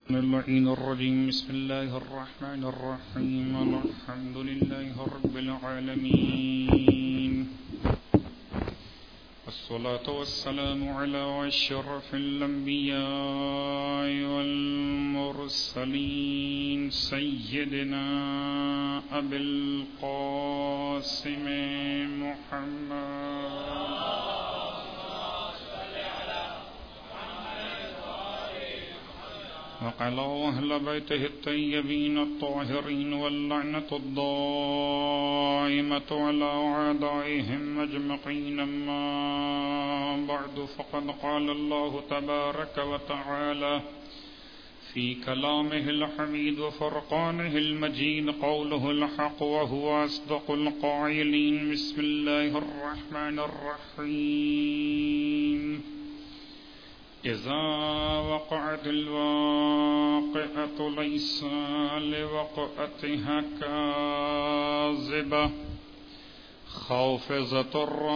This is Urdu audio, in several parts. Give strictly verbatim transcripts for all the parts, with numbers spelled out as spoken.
اللعين الرجيم بسم الله الرحمن الرحيم الحمد لله رب العالمين والصلاة والسلام على أشرف الأنبياء والمرسلين سيدنا أبي القاسم محمد وعلى أهل بيته الطيبين الطاهرين واللعنة الدائمة على أعدائهم أجمعين. أما بعد فقد قال الله تبارك وتعالى في كلامه الحميد وفرقانه المجيد قوله الحق وهو أصدق القائلين. بسم الله الرحمن الرحيم. إذا وقعت الواقعة ليس لوقعتها كاذبة خافضة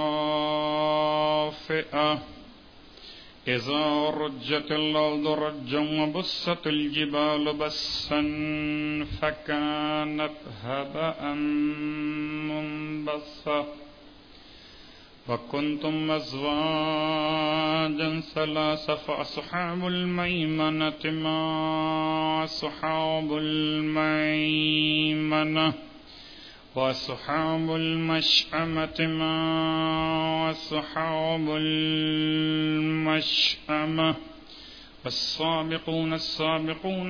رافعة إذا رجت الأرض رجا وبست الجبال بسا فكانت هباء منبثا وكنتم أزواجا ثلاثة فأصحاب الميمنة ما أصحاب الميمنة وأصحاب المشأمة ما أصحاب المشأمة والسابقون السابقون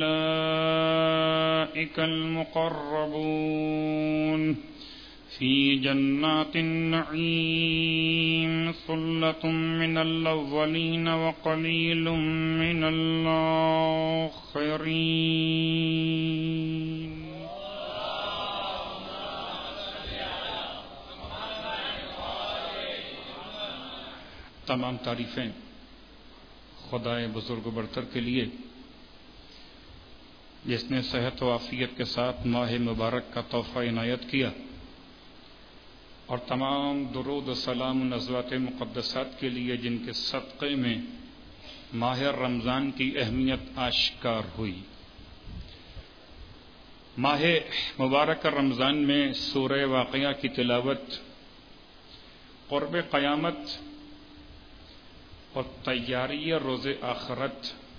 أولئك المقربون في جنات النعيم ثلة من الأولين وقليل من الآخرين. تمام تعریفیں خدائے بزرگ و برتر کے لیے جس نے صحت و عافیت کے ساتھ ماہ مبارک کا تحفہ عنایت کیا، اور تمام درود و سلام و نزوات مقدسات کے لیے جن کے صدقے میں ماہ رمضان کی اہمیت آشکار ہوئی۔ ماہ مبارک رمضان میں سورہ واقعہ کی تلاوت قرب قیامت اور تیاری روز آخرت،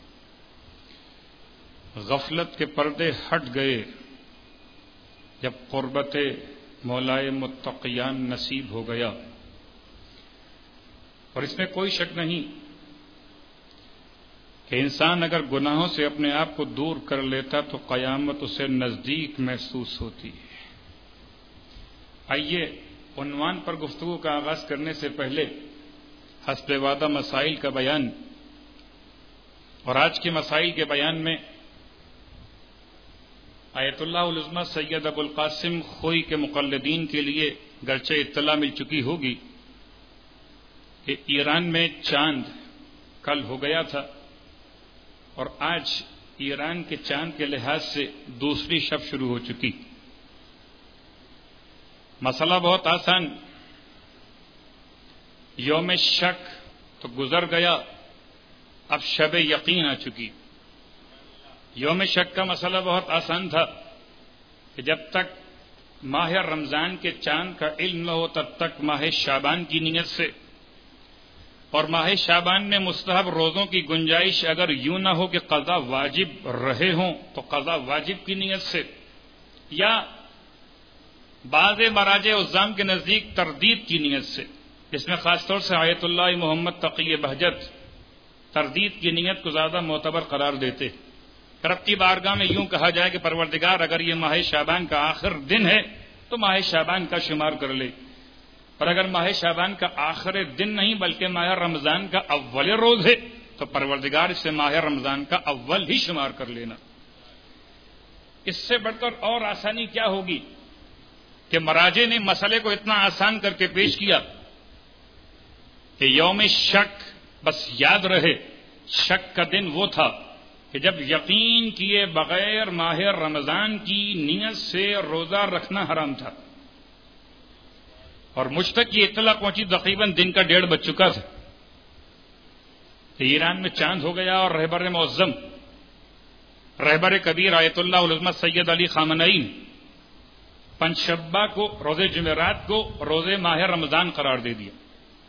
غفلت کے پردے ہٹ گئے جب قربت مولائے متقیان نصیب ہو گیا، اور اس میں کوئی شک نہیں کہ انسان اگر گناہوں سے اپنے آپ کو دور کر لیتا تو قیامت اسے نزدیک محسوس ہوتی ہے۔ آئیے عنوان پر گفتگو کا آغاز کرنے سے پہلے حسب وعدہ مسائل کا بیان، اور آج کے مسائل کے بیان میں آیت اللہ العظمی سید ابو القاسم خوئی کے مقلدین کے لیے گرچہ اطلاع مل چکی ہوگی کہ ایران میں چاند کل ہو گیا تھا، اور آج ایران کے چاند کے لحاظ سے دوسری شب شروع ہو چکی۔ مسئلہ بہت آسان، یوم شک تو گزر گیا، اب شب یقین آ چکی۔ یوم شک کا مسئلہ بہت آسان تھا کہ جب تک ماہ رمضان کے چاند کا علم نہ ہو تب تک ماہ شعبان کی نیت سے، اور ماہ شعبان میں مستحب روزوں کی گنجائش اگر یوں نہ ہو کہ قضا واجب رہے ہوں تو قضا واجب کی نیت سے، یا بعض مراجع عظام کے نزدیک تردید کی نیت سے، اس میں خاص طور سے آیت اللہ محمد تقی بہجت تردید کی نیت کو زیادہ معتبر قرار دیتے۔ رب کی بارگاہ میں یوں کہا جائے کہ پروردگار اگر یہ ماہ شعبان کا آخر دن ہے تو ماہ شعبان کا شمار کر لے، اور اگر ماہ شعبان کا آخر دن نہیں بلکہ ماہ رمضان کا اول روز ہے تو پروردگار اسے ماہ رمضان کا اول ہی شمار کر لینا۔ اس سے بڑھ کر اور آسانی کیا ہوگی کہ مراجع نے مسئلے کو اتنا آسان کر کے پیش کیا کہ یوم شک بس یاد رہے، شک کا دن وہ تھا کہ جب یقین کیے بغیر ماہ رمضان کی نیت سے روزہ رکھنا حرام تھا، اور مجھ تک یہ اطلاع پہنچی تقریباً دن کا ڈیڑھ بج چکا تھا کہ ایران میں چاند ہو گیا اور رہبر معظم رہبر کبیر آیت اللہ العظمہ سید علی خامنئی نے پنجشنبہ کو روز جمعرات کو روز ماہ رمضان قرار دے دیا.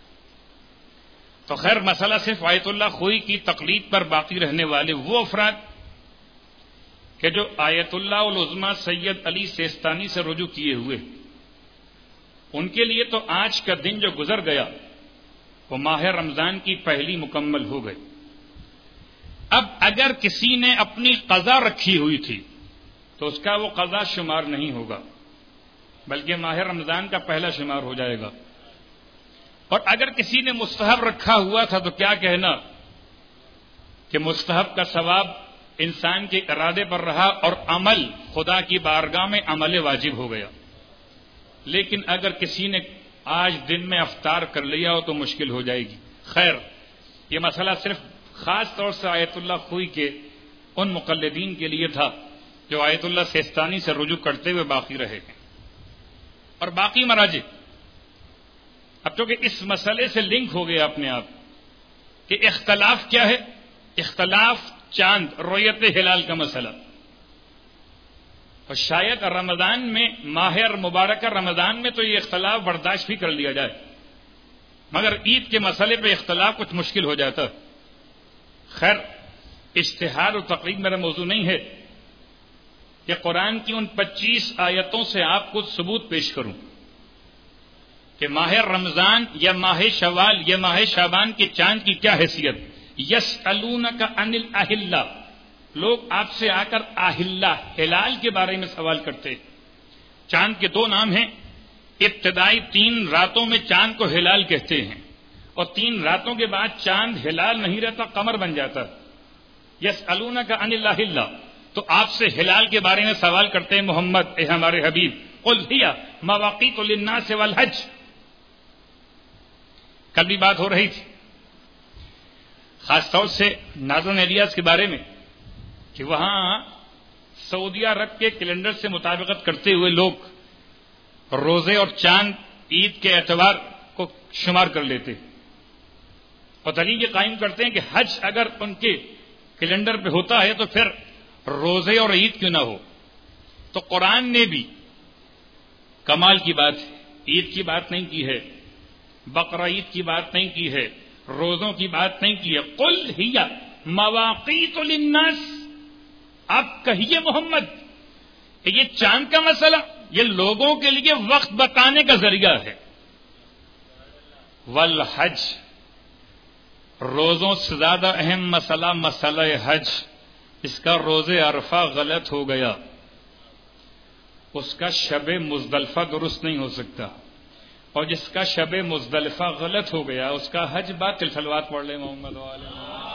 تو خیر مسئلہ صرف آیت اللہ خوئی کی تقلید پر باقی رہنے والے وہ افراد کہ جو آیت اللہ العظمہ سید علی سیستانی سے رجوع کیے ہوئے، ان کے لیے تو آج کا دن جو گزر گیا وہ ماہ رمضان کی پہلی مکمل ہو گئی. اب اگر کسی نے اپنی قضا رکھی ہوئی تھی تو اس کا وہ قضا شمار نہیں ہوگا بلکہ ماہ رمضان کا پہلا شمار ہو جائے گا. اور اگر کسی نے مستحب رکھا ہوا تھا تو کیا کہنا کہ مستحب کا ثواب انسان کے ارادے پر رہا اور عمل خدا کی بارگاہ میں عمل واجب ہو گیا. لیکن اگر کسی نے آج دن میں افطار کر لیا ہو تو مشکل ہو جائے گی. خیر یہ مسئلہ صرف خاص طور سے آیت اللہ خوئی کے ان مقلدین کے لیے تھا جو آیت اللہ سیستانی سے رجوع کرتے ہوئے باقی رہے ہیں. اور باقی مراجع اب چونکہ اس مسئلے سے لنک ہو گیا اپنے آپ کہ اختلاف کیا ہے. اختلاف چاند رویت ہلال کا مسئلہ، اور شاید رمضان میں ماہ مبارکہ رمضان میں تو یہ اختلاف برداشت بھی کر لیا جائے، مگر عید کے مسئلے پہ اختلاف کچھ مشکل ہو جاتا. خیر اجتہاد و تقلید میرا موضوع نہیں ہے کہ قرآن کی ان پچیس آیتوں سے آپ کو ثبوت پیش کروں کہ ماہ رمضان یا ماہ شوال یا ماہ شعبان کے چاند کی کیا حیثیت. یسألونک عن الاہلہ، لوگ آپ سے آ کر آہلہ ہلال کے بارے میں سوال کرتے. چاند کے دو نام ہیں، ابتدائی تین راتوں میں چاند کو ہلال کہتے ہیں اور تین راتوں کے بعد چاند ہلال نہیں رہتا، قمر بن جاتا. یسألونک عن الاہلہ، تو آپ سے ہلال کے بارے میں سوال کرتے ہیں محمد اے ہمارے حبیب. قل ہی مواقیت للناس والحج، کل بھی بات ہو رہی تھی خاص طور سے نارتھرن ایریاز کے بارے میں کہ وہاں سعودیہ عرب کے کیلنڈر سے مطابقت کرتے ہوئے لوگ روزے اور چاند عید کے اعتبار کو شمار کر لیتے اور دلیل یہ قائم کرتے ہیں کہ حج اگر ان کے کیلنڈر پہ ہوتا ہے تو پھر روزے اور عید کیوں نہ ہو. تو قرآن نے بھی کمال کی بات عید کی بات نہیں کی ہے، بقرہ عید کی بات نہیں کی ہے، روزوں کی بات نہیں کی ہے. قل ہی مواقیت للناس، آپ کہیے محمد کہ یہ چاند کا مسئلہ یہ لوگوں کے لیے وقت بتانے کا ذریعہ ہے. والحج، روزوں سے زیادہ اہم مسئلہ مسئلہ حج. اس کا روز عرفہ غلط ہو گیا، اس کا شب مزدلفہ درست نہیں ہو سکتا، اور جس کا شب مزدلفہ غلط ہو گیا اس کا حج باطل. صلوات پڑھ لیں محمد والے.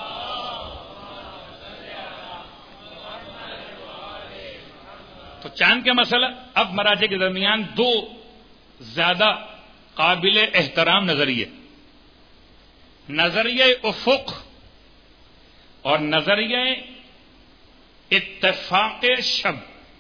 تو چاند کا مسئلہ اب مراجع کے درمیان دو زیادہ قابل احترام نظریے، نظریہ افق اور نظریہ اتفاق شب.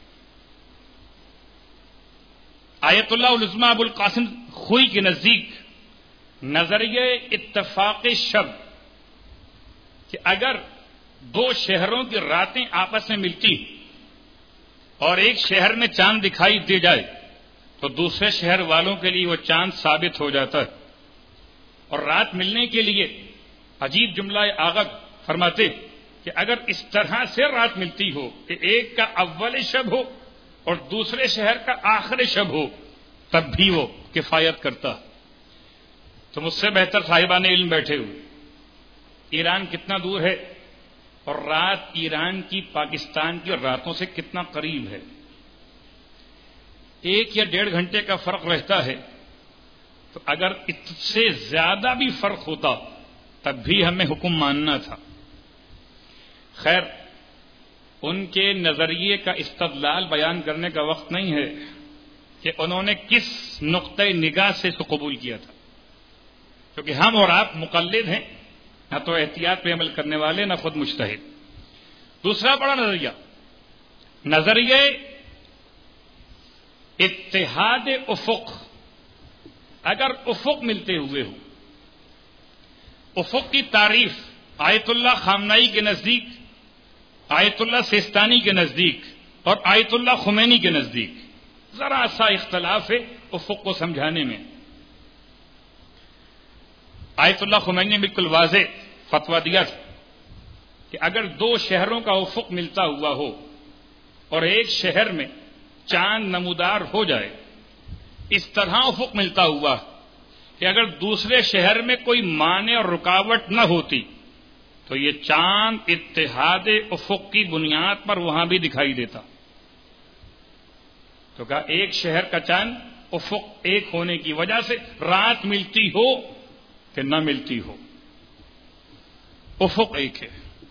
آیت اللہ العظمہ ابو القاسم خوئی کے نزدیک نظریہ اتفاق شب کہ اگر دو شہروں کی راتیں آپس میں ملتی اور ایک شہر میں چاند دکھائی دے جائے تو دوسرے شہر والوں کے لیے وہ چاند ثابت ہو جاتا ہے. اور رات ملنے کے لیے عجیب جملہ آغا فرماتے کہ اگر اس طرح سے رات ملتی ہو کہ ایک کا اول شب ہو اور دوسرے شہر کا آخر شب ہو تب بھی وہ کفایت کرتا. تو مجھ سے بہتر صاحبان علم بیٹھے ہوئے. ایران کتنا دور ہے اور رات ایران کی پاکستان کی راتوں سے کتنا قریب ہے. ایک یا ڈیڑھ گھنٹے کا فرق رہتا ہے، تو اگر اس سے زیادہ بھی فرق ہوتا تب بھی ہمیں حکم ماننا تھا. خیر ان کے نظریے کا استدلال بیان کرنے کا وقت نہیں ہے کہ انہوں نے کس نقطۂ نگاہ سے اس کو قبول کیا تھا، کیونکہ ہم اور آپ مقلد ہیں، نہ تو احتیاط پہ عمل کرنے والے نہ خود مجتہد. دوسرا بڑا نظریہ نظریہ اتحاد افق. اگر افق ملتے ہوئے ہو، افق کی تعریف آیت اللہ خامنئی کے نزدیک آیت اللہ سیستانی کے نزدیک اور آیت اللہ خمینی کے نزدیک ذرا سا اختلاف ہے افق کو سمجھانے میں. آیت اللہ خمینی نے بالکل واضح فتویٰ دیا تھا کہ اگر دو شہروں کا افق ملتا ہوا ہو اور ایک شہر میں چاند نمودار ہو جائے، اس طرح افق ملتا ہوا کہ اگر دوسرے شہر میں کوئی مانع اور رکاوٹ نہ ہوتی تو یہ چاند اتحاد افق کی بنیاد پر وہاں بھی دکھائی دیتا. تو کہا ایک شہر کا چاند افق ایک ہونے کی وجہ سے رات ملتی ہو کہ نہ ملتی ہو، افق ایک ہے.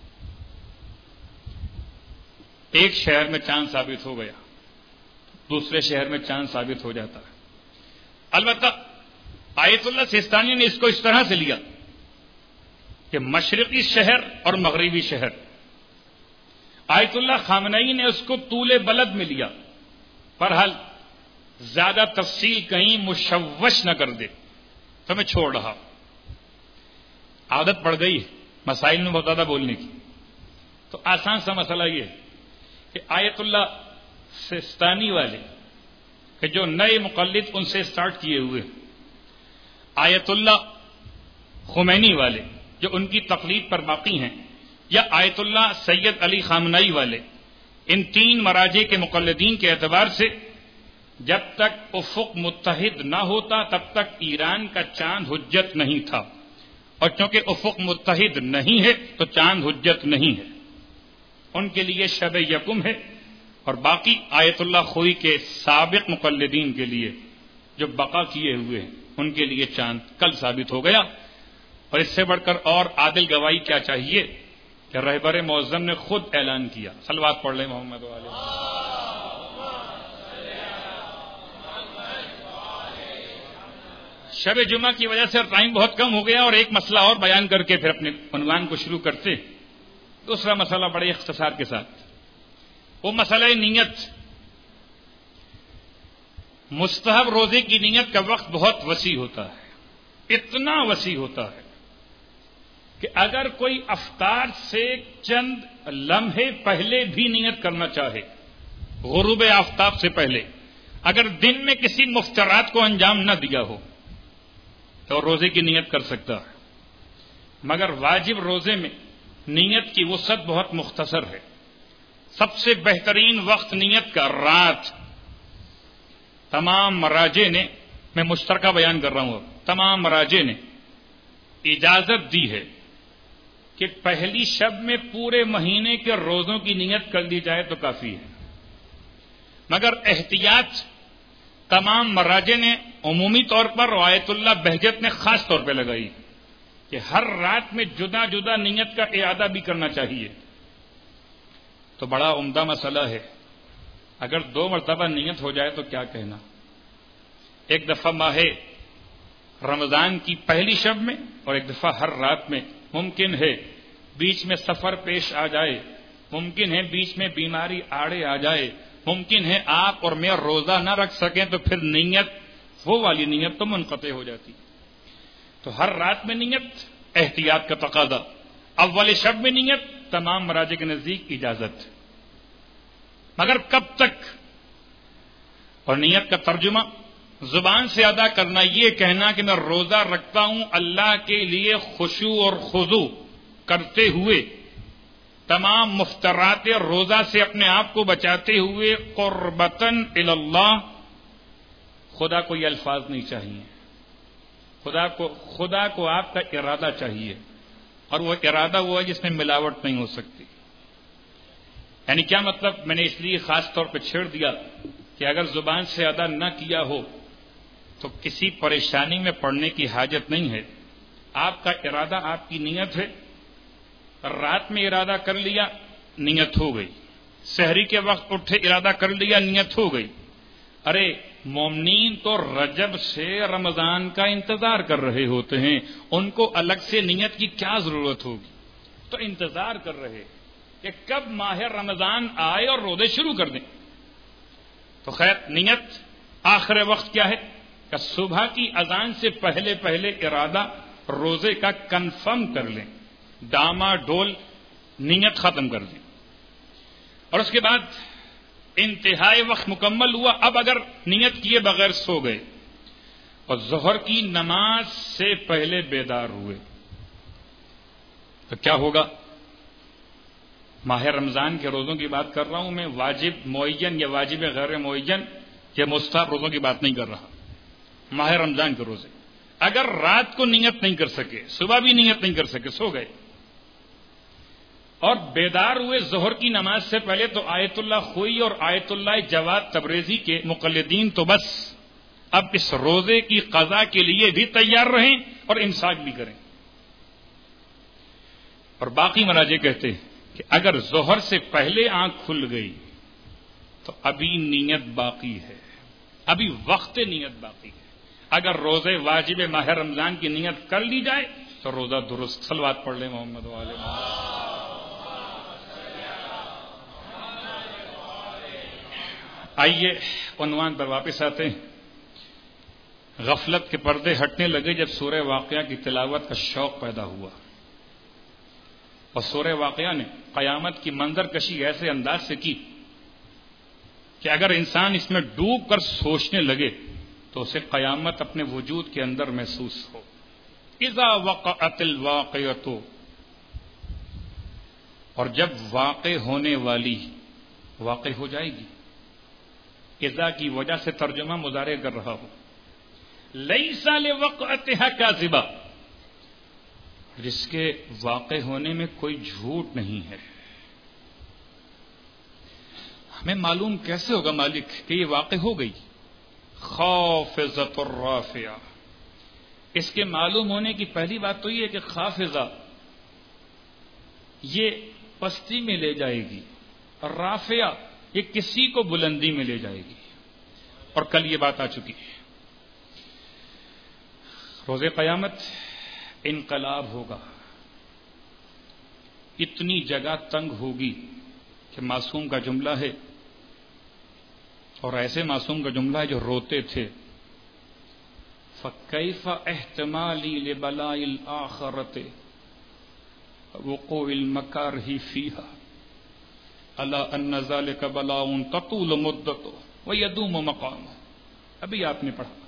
ایک شہر میں چاند ثابت ہو گیا، دوسرے شہر میں چاند ثابت ہو جاتا ہے. البتہ آیت اللہ سیستانی نے اس کو اس طرح سے لیا کہ مشرقی شہر اور مغربی شہر. آیت اللہ خامنئی نے اس کو طول بلد میں لیا. بہرحال زیادہ تفصیل کہیں مشوش نہ کر دے تو میں چھوڑ رہا. عادت پڑ گئی ہے مسائل میں بہت زیادہ بولنے کی. تو آسان سا مسئلہ یہ ہے کہ آیت اللہ سیستانی والے کہ جو نئے مقلد ان سے سٹارٹ کیے ہوئے، آیت اللہ خمینی والے جو ان کی تقلید پر باقی ہیں، یا آیت اللہ سید علی خامنئی والے، ان تین مراجع کے مقلدین کے اعتبار سے جب تک افق متحد نہ ہوتا تب تک ایران کا چاند حجت نہیں تھا، اور چونکہ افق متحد نہیں ہے تو چاند حجت نہیں ہے. ان کے لیے شب یکم ہے، اور باقی آیت اللہ خوئی کے سابق مقلدین کے لیے جو بقا کیے ہوئے ہیں ان کے لیے چاند کل ثابت ہو گیا. اور اس سے بڑھ کر اور عادل گواہی کیا چاہیے کہ رہبر معظم نے خود اعلان کیا. صلوات پڑھ لیں محمد و علیہ. شب جمعہ کی وجہ سے ٹائم بہت کم ہو گیا، اور ایک مسئلہ اور بیان کر کے پھر اپنے عنوان کو شروع کرتے. دوسرا مسئلہ بڑے اختصار کے ساتھ، وہ مسئلہ نیت. مستحب روزے کی نیت کا وقت بہت وسیع ہوتا ہے، اتنا وسیع ہوتا ہے کہ اگر کوئی افطار سے چند لمحے پہلے بھی نیت کرنا چاہے، غروب آفتاب سے پہلے، اگر دن میں کسی مفترات کو انجام نہ دیا ہو تو روزے کی نیت کر سکتا ہے. مگر واجب روزے میں نیت کی وسعت بہت مختصر ہے. سب سے بہترین وقت نیت کا رات. تمام مراجع نے، میں مشترکہ بیان کر رہا ہوں، تمام مراجع نے اجازت دی ہے کہ پہلی شب میں پورے مہینے کے روزوں کی نیت کر لی جائے تو کافی ہے. مگر احتیاط تمام مراجع نے عمومی طور پر، آیت اللہ بہجت نے خاص طور پہ لگائی کہ ہر رات میں جدا جدا نیت کا اعادہ بھی کرنا چاہیے. تو بڑا عمدہ مسئلہ ہے. اگر دو مرتبہ نیت ہو جائے تو کیا کہنا. ایک دفعہ ماہ رمضان کی پہلی شب میں اور ایک دفعہ ہر رات میں. ممکن ہے بیچ میں سفر پیش آ جائے، ممکن ہے بیچ میں بیماری آڑے آ جائے، ممکن ہے آپ اور میں روزہ نہ رکھ سکیں تو پھر نیت، وہ والی نیت تو منقطع ہو جاتی. تو ہر رات میں نیت احتیاط کا تقاضا. اول شب میں نیت تمام مراجع کے نزدیک اجازت. مگر کب تک؟ اور نیت کا ترجمہ زبان سے ادا کرنا، یہ کہنا کہ میں روزہ رکھتا ہوں اللہ کے لیے خشوع اور خضوع کرتے ہوئے، تمام مفترات روزہ سے اپنے آپ کو بچاتے ہوئے، قربتاً الی اللہ. خدا کو یہ الفاظ نہیں چاہیے. خدا کو خدا کو آپ کا ارادہ چاہیے، اور وہ ارادہ وہ ہے جس میں ملاوٹ نہیں ہو سکتی. یعنی کیا مطلب؟ میں نے اس لیے خاص طور پہ چھیڑ دیا کہ اگر زبان سے ادا نہ کیا ہو تو کسی پریشانی میں پڑنے کی حاجت نہیں ہے. آپ کا ارادہ، آپ کی نیت ہے. رات میں ارادہ کر لیا، نیت ہو گئی. سحری کے وقت اٹھے، ارادہ کر لیا، نیت ہو گئی. ارے مومنین تو رجب سے رمضان کا انتظار کر رہے ہوتے ہیں، ان کو الگ سے نیت کی کیا ضرورت ہوگی؟ تو انتظار کر رہے کہ کب ماہ رمضان آئے اور روزے شروع کر دیں. تو خیر، نیت آخر وقت کیا ہے کہ صبح کی اذان سے پہلے پہلے ارادہ روزے کا کنفرم کر لیں، ڈاما ڈول نیت ختم کر دیں. اور اس کے بعد انتہائی وقت مکمل ہوا، اب اگر نیت کیے بغیر سو گئے اور ظہر کی نماز سے پہلے بیدار ہوئے تو کیا ہوگا؟ ماہ رمضان کے روزوں کی بات کر رہا ہوں میں، واجب معین یا واجب غیر معین یا مستحب روزوں کی بات نہیں کر رہا، ماہ رمضان کے روزے اگر رات کو نیت نہیں کر سکے، صبح بھی نیت نہیں کر سکے، سو گئے اور بیدار ہوئے ظہر کی نماز سے پہلے، تو آیت اللہ خوئی اور آیت اللہ جواد تبریزی کے مقلدین تو بس اب اس روزے کی قضا کے لیے بھی تیار رہیں اور امساک بھی کریں. اور باقی مراجع کہتے ہیں کہ اگر ظہر سے پہلے آنکھ کھل گئی تو ابھی نیت باقی ہے، ابھی وقت نیت باقی ہے. اگر روزے واجب ماہ رمضان کی نیت کر لی جائے تو روزہ درست. صلوات پڑھ لیں محمد والے محمد. آئیے عنوان پر واپس آتے ہیں. غفلت کے پردے ہٹنے لگے جب سورہ واقعہ کی تلاوت کا شوق پیدا ہوا، اور سورہ واقعہ نے قیامت کی منظر کشی ایسے انداز سے کی کہ اگر انسان اس میں ڈوب کر سوچنے لگے تو اسے قیامت اپنے وجود کے اندر محسوس ہو. اذا وقعت الواقعۃ، اور جب واقع ہونے والی واقع ہو جائے گی. اذا کی وجہ سے ترجمہ مضارع کر رہا ہوں. لیس لوقعتها کاذبہ، جس کے واقع ہونے میں کوئی جھوٹ نہیں ہے. ہمیں معلوم کیسے ہوگا مالک کہ یہ واقع ہو گئی؟ خافضۃ الرافعہ. اس کے معلوم ہونے کی پہلی بات تو یہ ہے کہ خافضہ یہ پستی میں لے جائے گی، اور رافعہ یہ کسی کو بلندی میں لے جائے گی. اور کل یہ بات آ چکی ہے. روز قیامت انقلاب ہوگا، اتنی جگہ تنگ ہوگی کہ معصوم کا جملہ ہے، اور ایسے معصوم کا جملہ ہے جو روتے تھے. فَكَيْفَ احتمالی لبلاء الآخرۃ وقوع المکارہ فیہا الا ان ذلک بلاء تطول مدتہ ویدوم مقامہ. ابھی آپ نے پڑھا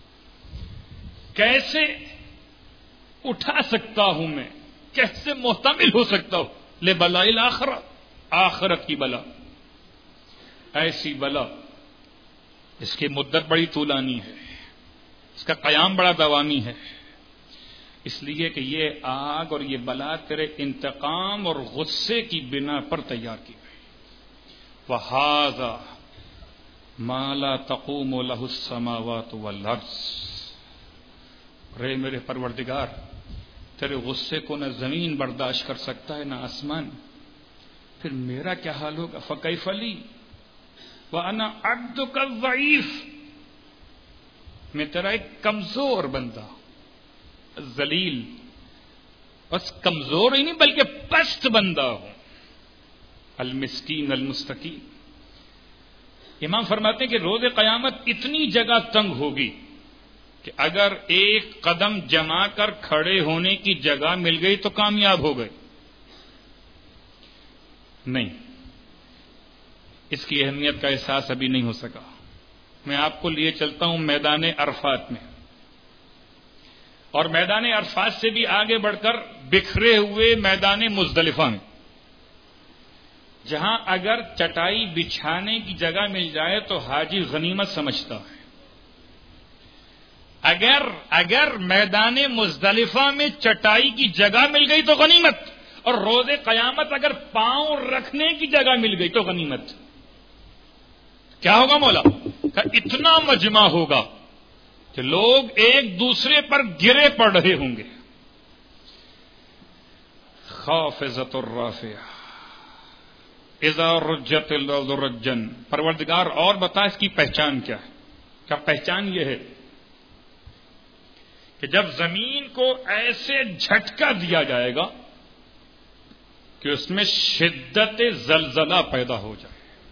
کیسے اٹھا سکتا ہوں میں، کیسے محتمل ہو سکتا ہوں لبلاء الآخرہ، آخرت کی بلا، ایسی بلا اس کی مدت بڑی طولانی ہے، اس کا قیام بڑا دوامی ہے. اس لیے کہ یہ آگ اور یہ بلا تیرے انتقام اور غصے کی بنا پر تیار کی گئی. وَهَذَا مَا لَا تَقُومُ لَهُ السَّمَاوَاتُ وَالْأَرْضُ. رے میرے پروردگار، تیرے غصے کو نہ زمین برداشت کر سکتا ہے نہ آسمان، پھر میرا کیا حال ہوگا؟ فَكَيْفَ لِي وَأَنَا عَبْدُكَ الضَّعِيفُ. میں تیرا ایک کمزور بندہ، ذلیل، بس کمزور ہی نہیں بلکہ پست بندہ ہوں. المسکین المستقیم. امام فرماتے ہیں کہ روز قیامت اتنی جگہ تنگ ہوگی کہ اگر ایک قدم جما کر کھڑے ہونے کی جگہ مل گئی تو کامیاب ہو گئے. نہیں، اس کی اہمیت کا احساس ابھی نہیں ہو سکا. میں آپ کو لیے چلتا ہوں میدان عرفات میں، اور میدان عرفات سے بھی آگے بڑھ کر بکھرے ہوئے میدان مزدلفہ میں، جہاں اگر چٹائی بچھانے کی جگہ مل جائے تو حاجی غنیمت سمجھتا ہے. اگر اگر میدان مزدلفہ میں چٹائی کی جگہ مل گئی تو غنیمت، اور روز قیامت اگر پاؤں رکھنے کی جگہ مل گئی تو غنیمت. کیا ہوگا مولا؟ کہ اتنا مجمع ہوگا کہ لوگ ایک دوسرے پر گرے پڑ رہے ہوں گے. خافضۃ الرافعہ اذا رجت الارض رجا. پروردگار اور بتا اس کی پہچان کیا ہے؟ کیا پہچان یہ ہے کہ جب زمین کو ایسے جھٹکا دیا جائے گا کہ اس میں شدت زلزلہ پیدا ہو جائے.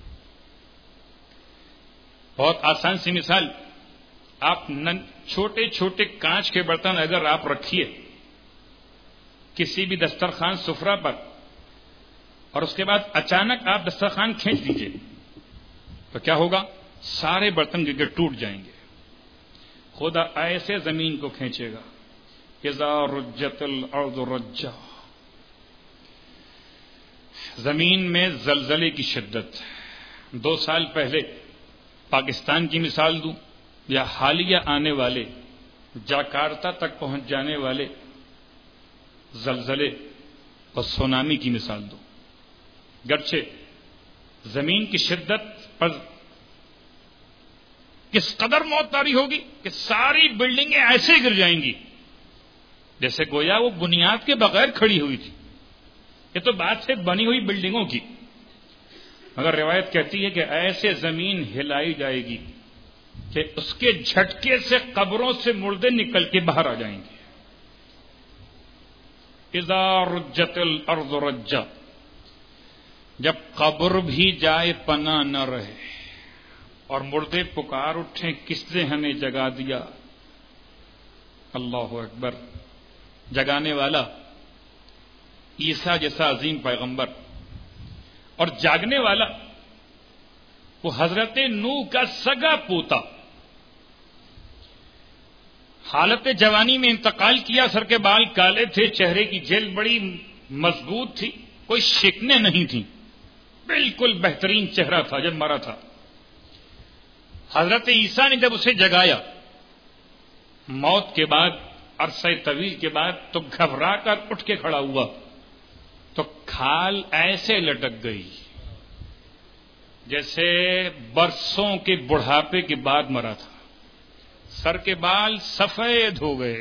بہت آسان سی مثال، آپ چھوٹے چھوٹے کانچ کے برتن اگر آپ رکھیے کسی بھی دسترخوان سفرہ پر، اور اس کے بعد اچانک آپ دسترخوان کھینچ دیجئے تو کیا ہوگا؟ سارے برتن گر ٹوٹ جائیں گے. خدا ایسے زمین کو کھینچے گا. اذا رجت الارض رجا. زمین میں زلزلے کی شدت. دو سال پہلے پاکستان کی مثال دوں یا حالیہ آنے والے جاکارتا تک پہنچ جانے والے زلزلے اور سونامی کی مثال دوں. گرچہ زمین کی شدت پر کس قدر موت طاری ہوگی کہ ساری بلڈنگیں ایسے گر جائیں گی جیسے گویا وہ بنیاد کے بغیر کھڑی ہوئی تھی. یہ تو بات ہے بنی ہوئی بلڈنگوں کی، مگر روایت کہتی ہے کہ ایسے زمین ہلائی جائے گی کہ اس کے جھٹکے سے قبروں سے مردے نکل کے باہر آ جائیں گے. اذا رجت الارض رجا. جب قبر بھی جائے پناہ نہ رہے اور مردے پکار اٹھیں کس نے ہمیں جگا دیا. اللہ اکبر. جگانے والا عیسیٰ جیسا عظیم پیغمبر اور جاگنے والا وہ حضرت نوح کا سگا پوتا. حالت جوانی میں انتقال کیا، سر کے بال کالے تھے، چہرے کی جلد بڑی مضبوط تھی، کوئی شکنیں نہیں تھیں، بالکل بہترین چہرہ تھا جب مرا تھا. حضرت عیسیٰ نے جب اسے جگایا موت کے بعد عرصہ طویل کے بعد تو گھبرا کر اٹھ کے کھڑا ہوا تو کھال ایسے لٹک گئی جیسے برسوں کے بڑھاپے کے بعد مرا تھا. سر کے بال سفید ہو گئے.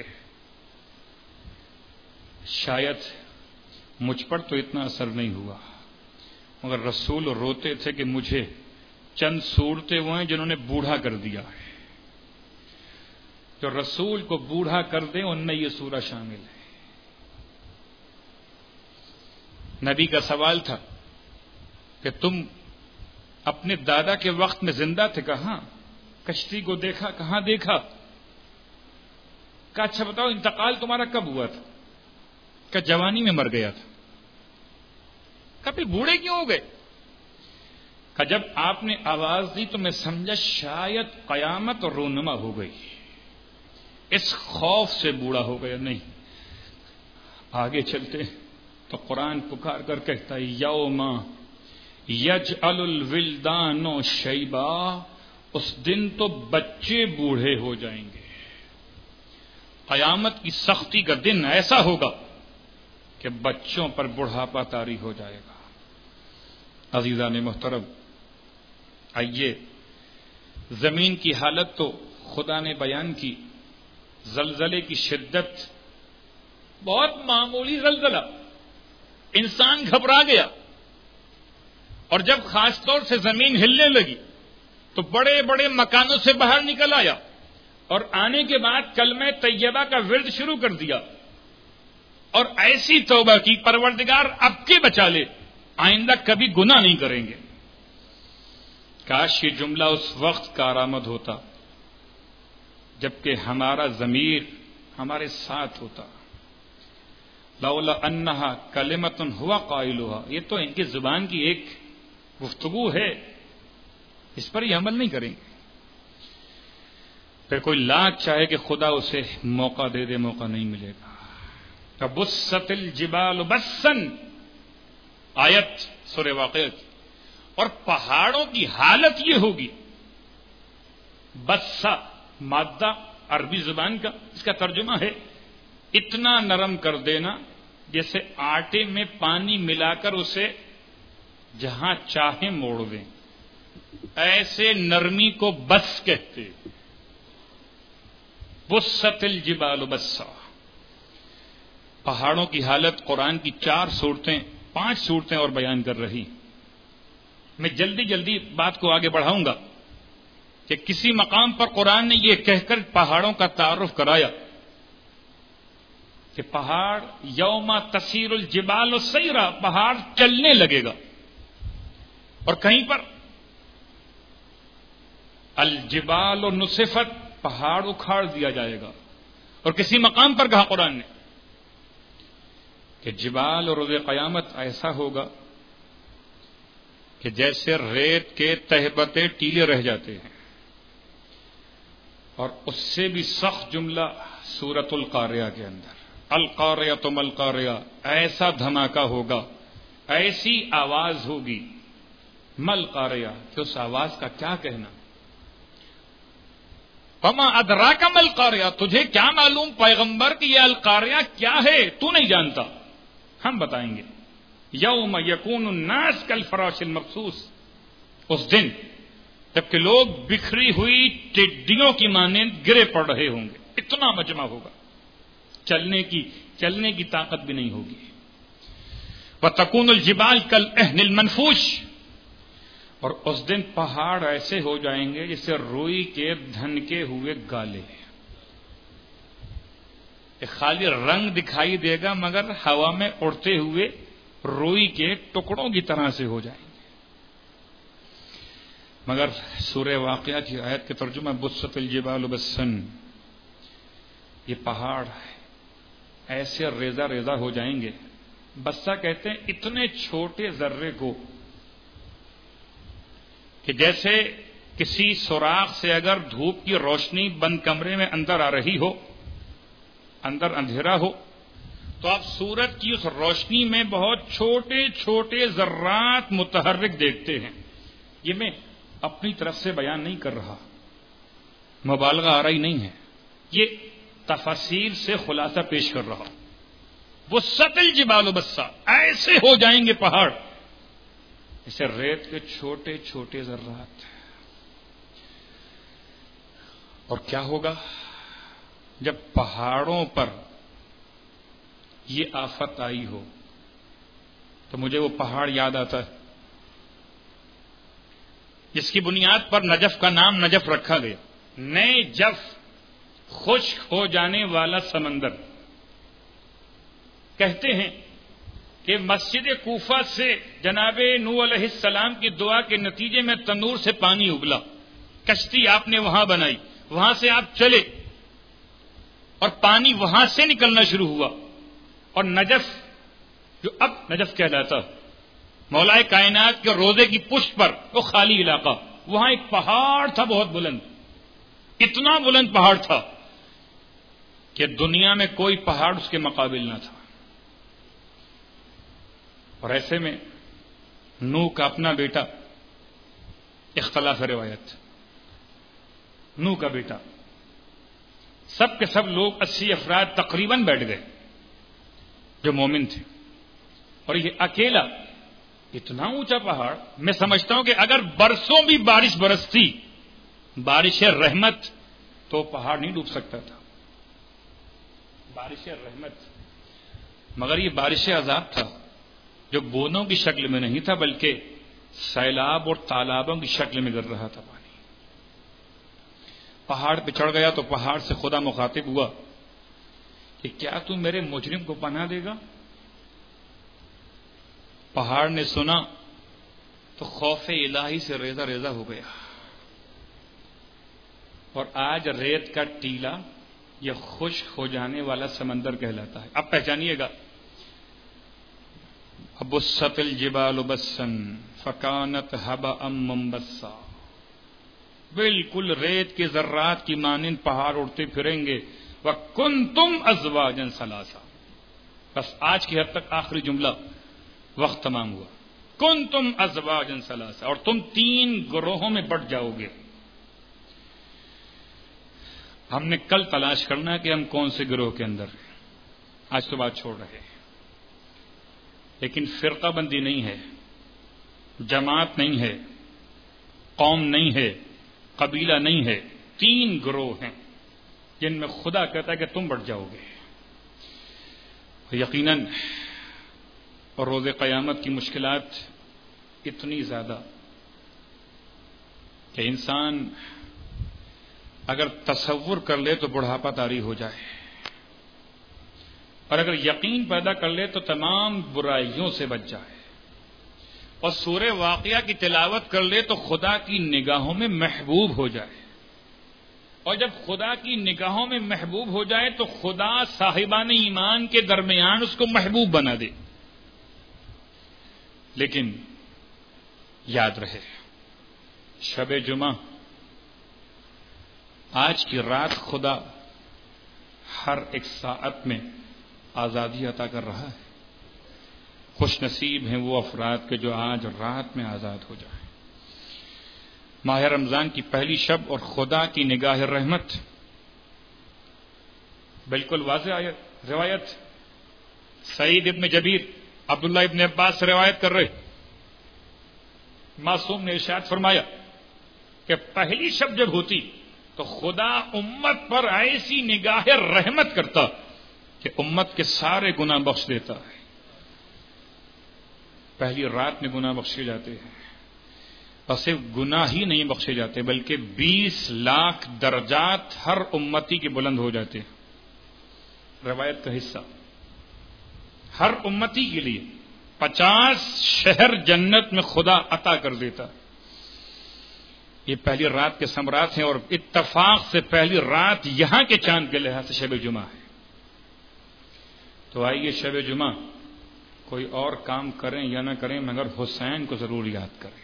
شاید مجھ پر تو اتنا اثر نہیں ہوا، مگر رسول روتے تھے کہ مجھے چند صورتیں وہ ہیں جنہوں نے بوڑھا کر دیا ہے. جو رسول کو بوڑھا کر دیں ان میں یہ سورہ شامل ہے. نبی کا سوال تھا کہ تم اپنے دادا کے وقت میں زندہ تھے؟ کہاں؟ کشتی کو دیکھا؟ کہاں دیکھا؟ کہا اچھا بتاؤ انتقال تمہارا کب ہوا تھا؟ کہ جوانی میں مر گیا تھا. کہا پھر بوڑھے کیوں ہو گئے؟ کہ جب آپ نے آواز دی تو میں سمجھا شاید قیامت اور رونما ہو گئی، اس خوف سے بوڑھا ہو گیا. نہیں، آگے چلتے تو قرآن پکار کر کہتا ہے یوم یجعل الولدان شیبا. اس دن تو بچے بوڑھے ہو جائیں گے. قیامت کی سختی کا دن ایسا ہوگا کہ بچوں پر بڑھاپا طاری ہو جائے گا. عزیزان محترم، آئیے زمین کی حالت تو خدا نے بیان کی. زلزلے کی شدت بہت معمولی زلزلہ، انسان گھبرا گیا، اور جب خاص طور سے زمین ہلنے لگی تو بڑے بڑے مکانوں سے باہر نکل آیا اور آنے کے بعد کلمہ طیبہ کا ورد شروع کر دیا اور ایسی توبہ کی پروردگار اب کے بچا لے، آئندہ کبھی گناہ نہیں کریں گے. کاش یہ جملہ اس وقت کارآمد ہوتا جبکہ ہمارا ضمیر ہمارے ساتھ ہوتا. لولا انہا کلمۃ ہوا قائلھا. یہ تو ان کی زبان کی ایک گفتگو ہے، اس پر یہ عمل نہیں کریں گے. پھر کوئی لاکھ چاہے کہ خدا اسے موقع دے دے، موقع نہیں ملے گا. بست الجبال بسن، آیت سورہ واقعہ کی. اور پہاڑوں کی حالت یہ ہوگی، بسا مادہ عربی زبان کا، اس کا ترجمہ ہے اتنا نرم کر دینا جیسے آٹے میں پانی ملا کر اسے جہاں چاہیں موڑ دیں. ایسے نرمی کو بس کہتے. بست الجبال بسا. پہاڑوں کی حالت قرآن کی چار صورتیں پانچ صورتیں اور بیان کر رہی. میں جلدی جلدی بات کو آگے بڑھاؤں گا کہ کسی مقام پر قرآن نے یہ کہہ کر پہاڑوں کا تعارف کرایا کہ پہاڑ یوم تسیر الجبال سیرا، پہاڑ چلنے لگے گا. اور کہیں پر الجبال نصفت، پہاڑ اکھاڑ دیا جائے گا. اور کسی مقام پر کہا قرآن نے کہ جبال اور روز قیامت ایسا ہوگا کہ جیسے ریت کے تہبتے ٹیلے رہ جاتے ہیں، اور اس سے بھی سخت جملہ سورۃ القاریہ کے اندر، القاریہ مل القاریہ، ایسا دھماکہ ہوگا، ایسی آواز ہوگی، مل قاریہ، کہ اس آواز کا کیا کہنا۔ وما ادراک مل قاریہ، تجھے کیا معلوم پیغمبر کہ یہ القاریہ کیا ہے، تو نہیں جانتا، ہم بتائیں گے۔ یوم یکون الناس کالفراش المبثوث، اس دن جبکہ لوگ بکھری ہوئی ٹڈیوں کی مانند گرے پڑ رہے ہوں گے، اتنا مجمع ہوگا، چلنے کی چلنے کی طاقت بھی نہیں ہوگی۔ وتکون الجبال کالعہن المنفوش، اور اس دن پہاڑ ایسے ہو جائیں گے جیسے روئی کے دھنکے ہوئے گالے، ایک خالی رنگ دکھائی دے گا مگر ہوا میں اڑتے ہوئے روئی کے ٹکڑوں کی طرح سے ہو جائیں گے۔ مگر سورہ واقعہ کی آیت کے ترجمہ بست الجبال بسن، یہ پہاڑ ایسے ریزہ ریزہ ہو جائیں گے، بسا کہتے ہیں اتنے چھوٹے ذرے کو کہ جیسے کسی سوراخ سے اگر دھوپ کی روشنی بند کمرے میں اندر آ رہی ہو، اندر اندھیرا ہو، تو آپ سورج کی اس روشنی میں بہت چھوٹے چھوٹے ذرات متحرک دیکھتے ہیں۔ یہ میں اپنی طرف سے بیان نہیں کر رہا، مبالغہ آ رہی نہیں ہے، یہ تفاصیل سے خلاصہ پیش کر رہا۔ وہ سطل جبال بسا، ایسے ہو جائیں گے پہاڑ اسے ریت کے چھوٹے چھوٹے ذرات۔ اور کیا ہوگا جب پہاڑوں پر یہ آفت آئی ہو؟ تو مجھے وہ پہاڑ یاد آتا ہے جس کی بنیاد پر نجف کا نام نجف رکھا گیا، نئے جف، خشک ہو جانے والا سمندر۔ کہتے ہیں کہ مسجد کوفہ سے جناب نوح علیہ السلام کی دعا کے نتیجے میں تنور سے پانی ابلا، کشتی آپ نے وہاں بنائی، وہاں سے آپ چلے اور پانی وہاں سے نکلنا شروع ہوا، اور نجف جو اب نجف کہلاتا، مولا کائنات کے روضے کی پشت پر وہ خالی علاقہ، وہاں ایک پہاڑ تھا بہت بلند، اتنا بلند پہاڑ تھا کہ دنیا میں کوئی پہاڑ اس کے مقابل نہ تھا۔ اور ایسے میں نوح کا اپنا بیٹا، اختلاف روایت، نوح کا بیٹا، سب کے سب لوگ اسی افراد تقریباً بیٹھ گئے جو مومن تھے، اور یہ اکیلا اتنا اونچا پہاڑ، میں سمجھتا ہوں کہ اگر برسوں بھی بارش برستی، بارش رحمت، تو پہاڑ نہیں ڈوب سکتا تھا، بارش رحمت، مگر یہ بارش عذاب تھا جو بوندوں کی شکل میں نہیں تھا بلکہ سیلاب اور تالابوں کی شکل میں گر رہا تھا پانی۔ پہاڑ پہ چڑھ گیا تو پہاڑ سے خدا مخاطب ہوا کہ کیا تو میرے مجرم کو پناہ دے گا؟ پہاڑ نے سنا تو خوف الہی سے ریزہ ریزہ ہو گیا، اور آج ریت کا ٹیلا یہ خشک ہو جانے والا سمندر کہلاتا ہے۔ اب پہچانیے گا، بست الجبال بسا فکانت ہباء منبثا، بالکل ریت کے ذرات کی مانند پہاڑ اڑتے پھریں گے۔ وکنتم ازواجا ثلاثا، بس آج کی حد تک آخری جملہ، وقت تمام ہوا۔ کنتم ازواجا ثلاثا، اور تم تین گروہوں میں بٹ جاؤ گے۔ ہم نے کل تلاش کرنا ہے کہ ہم کون سے گروہ کے اندر ہیں، آج تو بات چھوڑ رہے ہیں، لیکن فرقہ بندی نہیں ہے، جماعت نہیں ہے، قوم نہیں ہے، قبیلہ نہیں ہے، تین گروہ ہیں جن میں خدا کہتا ہے کہ تم بٹ جاؤ گے۔ یقیناً اور روز قیامت کی مشکلات اتنی زیادہ کہ انسان اگر تصور کر لے تو بڑھاپا طاری ہو جائے، اور اگر یقین پیدا کر لے تو تمام برائیوں سے بچ جائے، اور سورہ واقعہ کی تلاوت کر لے تو خدا کی نگاہوں میں محبوب ہو جائے، اور جب خدا کی نگاہوں میں محبوب ہو جائے تو خدا صاحبان ایمان کے درمیان اس کو محبوب بنا دے۔ لیکن یاد رہے شب جمعہ آج کی رات خدا ہر ایک ساعت میں آزادی عطا کر رہا ہے. خوش نصیب ہیں وہ افراد کے جو آج رات میں آزاد ہو جائیں. ماہ رمضان کی پہلی شب اور خدا کی نگاہ رحمت. بالکل واضح آیت روایت سعید ابن جبیر عبداللہ ابن عباس سے روایت کر رہے. معصوم نے ارشاد فرمایا کہ پہلی شب جب ہوتی تو خدا امت پر ایسی نگاہ رحمت کرتا کہ امت کے سارے گناہ بخش دیتا ہے. پہلی رات میں گناہ بخشے جاتے ہیں اور صرف گناہ ہی نہیں بخشے جاتے بلکہ بیس لاکھ درجات ہر امتی کے بلند ہو جاتے ہیں. روایت کا حصہ ہر امتی کے لیے پچاس شہر جنت میں خدا عطا کر دیتا. یہ پہلی رات کے ثمرات ہیں اور اتفاق سے پہلی رات یہاں کے چاند کے لحاظ سے شب جمعہ ہے. تو آئیے شب جمعہ کوئی اور کام کریں یا نہ کریں مگر حسین کو ضرور یاد کریں.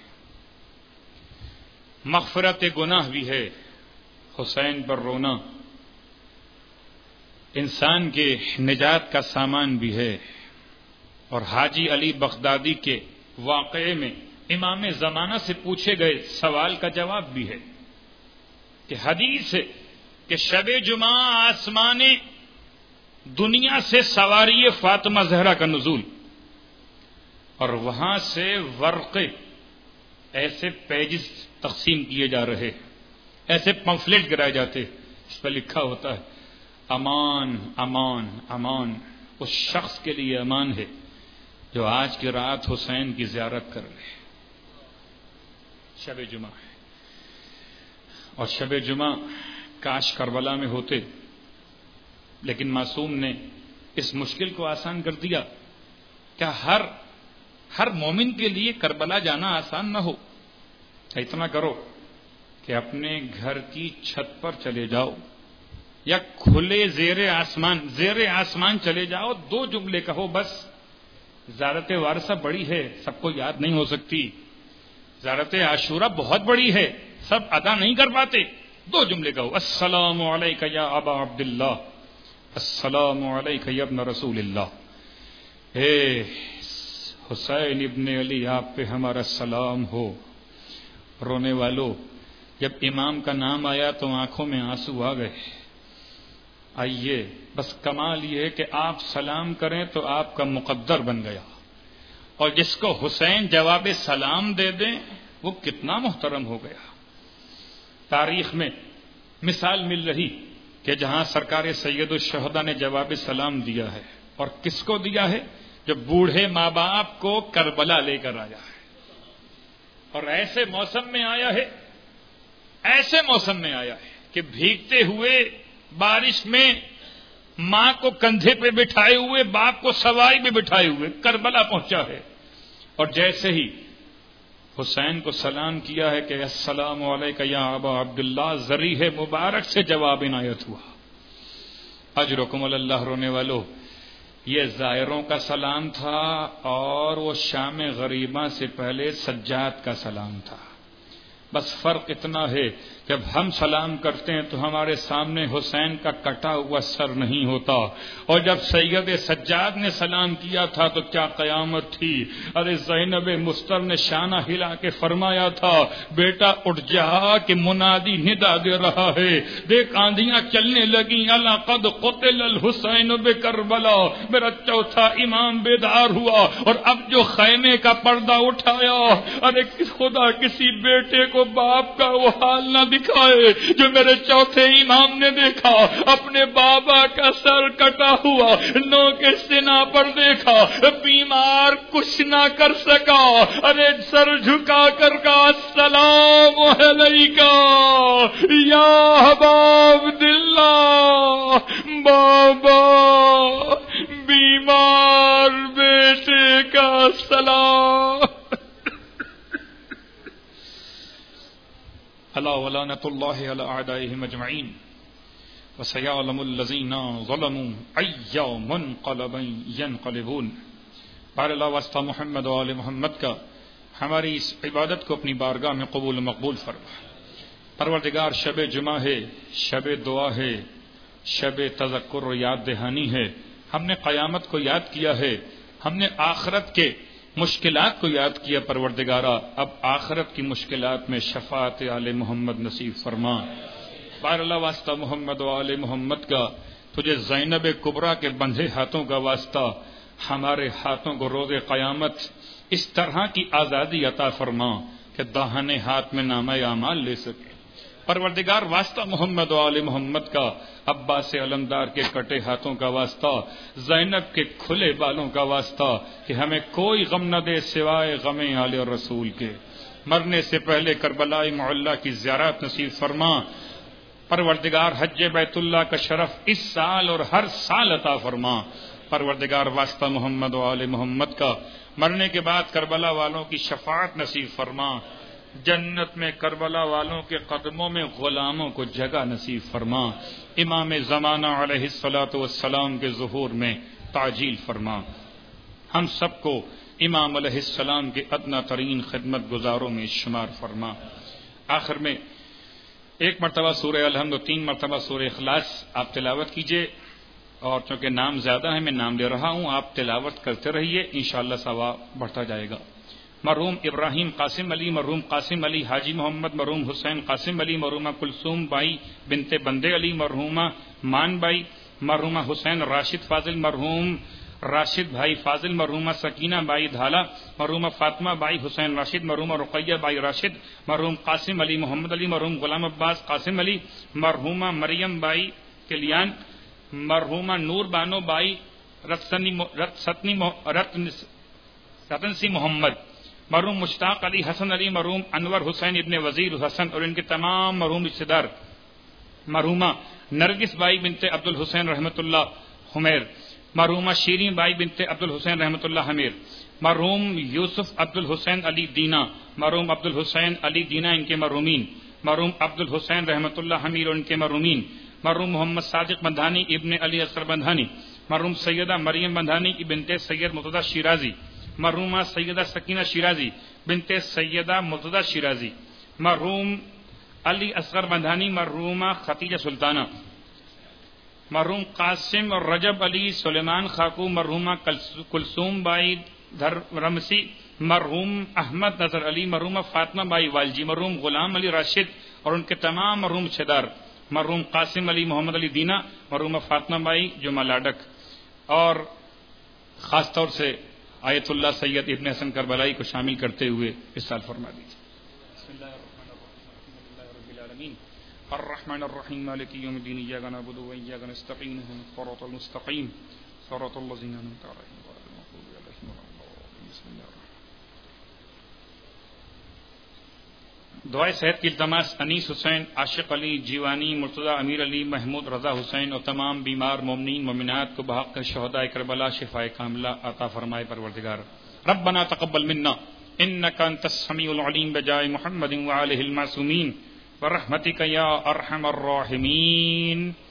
مغفرت گناہ بھی ہے حسین پر رونا، انسان کے نجات کا سامان بھی ہے. اور حاجی علی بغدادی کے واقعے میں امام زمانہ سے پوچھے گئے سوال کا جواب بھی ہے کہ حدیث ہے کہ شب جمعہ آسمان دنیا سے سواری فاطمہ زہرا کا نزول اور وہاں سے ورقے ایسے پیجز تقسیم کیے جا رہے، ایسے پمفلیٹ گرائے جاتے، اس پر لکھا ہوتا ہے امان امان امان. اس شخص کے لیے امان ہے جو آج کی رات حسین کی زیارت کر لے. شب جمعہ ہے اور شب جمعہ کاش کربلا میں ہوتے، لیکن معصوم نے اس مشکل کو آسان کر دیا. کیا ہر ہر مومن کے لیے کربلا جانا آسان نہ ہو؟ اتنا کرو کہ اپنے گھر کی چھت پر چلے جاؤ یا کھلے زیر آسمان زیر آسمان چلے جاؤ، دو جملے کہو بس. زیارت وارثہ بڑی ہے، سب کو یاد نہیں ہو سکتی. زیارت عاشورہ بہت بڑی ہے، سب ادا نہیں کر پاتے. دو جملے کہو السلام علیک یا ابا عبداللہ، السلام علیک یا ابن رسول اللہ. اے حسین ابن علی آپ پہ ہمارا سلام ہو. رونے والو جب امام کا نام آیا تو آنکھوں میں آنسو آ گئے. آئیے بس کمال یہ ہے کہ آپ سلام کریں تو آپ کا مقدر بن گیا، اور جس کو حسین جواب سلام دے دیں وہ کتنا محترم ہو گیا. تاریخ میں مثال مل رہی کہ جہاں سرکار سید الشہداء نے جواب سلام دیا ہے، اور کس کو دیا ہے؟ جو بوڑھے ماں باپ کو کربلا لے کر آیا ہے اور ایسے موسم میں آیا ہے ایسے موسم میں آیا ہے کہ بھیگتے ہوئے بارش میں ماں کو کندھے پہ بٹھائے ہوئے باپ کو سواری میں بٹھائے ہوئے کربلا پہنچا ہے. اور جیسے ہی حسین کو سلام کیا ہے کہ السلام علیک یا ابا عبداللہ، ذریح مبارک سے جواب عنایت ہوا. اجرکم اللہ. رونے والو یہ زائروں کا سلام تھا اور وہ شام غریبہ سے پہلے سجاد کا سلام تھا. بس فرق اتنا ہے جب ہم سلام کرتے ہیں تو ہمارے سامنے حسین کا کٹا ہوا سر نہیں ہوتا، اور جب سید سجاد نے سلام کیا تھا تو کیا قیامت تھی. ارے زینب مستر نے شانہ ہلا کے فرمایا تھا بیٹا اٹھ جا کہ منادی ندا دے رہا ہے. دیکھ آندھیاں چلنے لگی. الا قد قتل الحسین بکربلا. میرا چوتھا امام بیدار ہوا اور اب جو خیمے کا پردہ اٹھایا، ارے خدا کسی بیٹے کو باپ کا وہ حال نہ دکھائے جو میرے چوتھے امام نے دیکھا. اپنے بابا کا سر کٹا ہوا نو کے سنا پر دیکھا، بیمار کچھ نہ کر سکا. ارے سر جھکا کر کا السلام علیکہ یا ابا عبداللہ. بابا بیمار بیٹے کا سلام. الا ولعنۃ اللہ علی اعدائهم اجمعین وسيعلم الذین ظلموا ای منقلب ینقلبون. بار اللہ واسطہ محمد و آل محمد کا ہماری اس عبادت کو اپنی بارگاہ میں قبول و مقبول فرما۔ پروردگار شب جمعہ ہے، شب دعا ہے، شب تذکر و یاد دہانی ہے، ہم نے قیامت کو یاد کیا ہے، ہم نے آخرت کے مشکلات کو یاد کیا۔ پروردگارا اب آخرت کی مشکلات میں شفاعت آل محمد نصیب فرما۔ بار اللہ واسطہ محمد و آل محمد کا، تجھے زینب کبریٰ کے بندھے ہاتھوں کا واسطہ، ہمارے ہاتھوں کو روز قیامت اس طرح کی آزادی عطا فرما کہ داہنے ہاتھ میں نامہ اعمال لے سکے۔ پروردگار واسطہ محمد و آل محمد کا، عباس علمدار کے کٹے ہاتھوں کا واسطہ، زینب کے کھلے بالوں کا واسطہ، کہ ہمیں کوئی غم نہ دے سوائے غم آل رسول کے۔ مرنے سے پہلے کربلا معلیٰ کی زیارت نصیب فرما۔ پروردگار حج بیت اللہ کا شرف اس سال اور ہر سال عطا فرما۔ پروردگار واسطہ محمد و آل محمد کا، مرنے کے بعد کربلا والوں کی شفاعت نصیب فرما۔ جنت میں کربلا والوں کے قدموں میں غلاموں کو جگہ نصیب فرما۔ امام زمانہ علیہ الصلاۃ والسلام کے ظہور میں تعجیل فرما۔ ہم سب کو امام علیہ السلام کے ادنی ترین خدمت گزاروں میں شمار فرما۔ آخر میں ایک مرتبہ سورہ الحمد و تین مرتبہ سورہ اخلاص آپ تلاوت کیجئے، اور چونکہ نام زیادہ ہے میں نام لے رہا ہوں، آپ تلاوت کرتے رہیے، انشاءاللہ ثواب بڑھتا جائے گا۔ مرحوم ابراہیم قاسم علی، مرحوم قاسم علی حاجی محمد، مرحوم حسین قاسم علی، مرحومہ کلثوم بائی بنت بندے علی، مرحومہ مان بائی، مرحومہ حسین راشد فاضل، مرحوم راشد بھائی فاضل، مرحومہ سکینہ بائی دھالا، مرحومہ فاطمہ بائی حسین راشد، مرحومہ رقیہ بائی راشد، مرحوم قاسم علی محمد علی، مرحوم غلام عباس قاسم علی، مرحومہ مریم بائی کلیان، مرحومہ نور بانو بائی رتسنی رتسنی رتن سی محمد، مرحوم مشتاق علی حسن علی، مرحوم انور حسین ابن وزیر حسن اور ان کے تمام مرحوم رشتہ دار، مرحومہ نرگس بائی بنت عبد الحسین رحمۃ اللہ حمیر، مرحومہ شیرین بائی بنت عبد الحسین رحمۃ اللہ حمیر، مرحوم یوسف عبد الحسین علی دینا، مرحوم عبد الحسین علی دینا ان کے مرحومین، مرحوم عبد الحسین رحمۃ اللہ حمیر اور ان کے مرحومین، مرحوم محمد صادق بندھانی ابن علی اصغر بندھانی، مرحوم سیدہ مریم بندھانی بنت سید مرتضی شیرازی، مرحومہ سیدہ سکینہ شیرازی بنت سیدہ مرتضی شیرازی، مرحوم علی اصغر بندھانی، مرحومہ ختیجہ سلطانہ، مرحوم قاسم اور رجب علی سلیمان خاکو، مرحومہ کلثوم بائی دھر رمسی، مرحوم احمد نظر علی، مرحومہ فاطمہ بائی والجی، مرحوم غلام علی راشد اور ان کے تمام مرحوم چھدار، مرحوم قاسم علی محمد علی دینا، مرحومہ فاطمہ بائی جمعہ لاڈک، اور خاص طور سے آیت اللہ سید ابن حسن کربلائی کو شامل کرتے ہوئے اس سال فرما دیجیے۔ بسم اللہ الرحمن الرحیم، الحمد للہ رب العالمین، الرحمن الرحیم، مالک یوم الدین، ایاک نعبد و ایاک نستعین، اهدنا الصراط المستقیم، صراط الذین انعمت علیہم غیر المغضوب علیہم ولا الضالین۔ بسم اللہ الرحمن الرحیم۔ دعائے صحت کی التماس انیس حسین، عاشق علی جیوانی، مرتضی امیر علی، محمود رضا حسین اور تمام بیمار مومنین مومنات کو بحق شہداء کربلا شفاء کاملہ عطا فرمائے۔ پروردگار ربنا تقبل منا انک انت السمیع العلیم بجائے محمد وآلہ المعصومین برحمتک یا ارحم الراحمین۔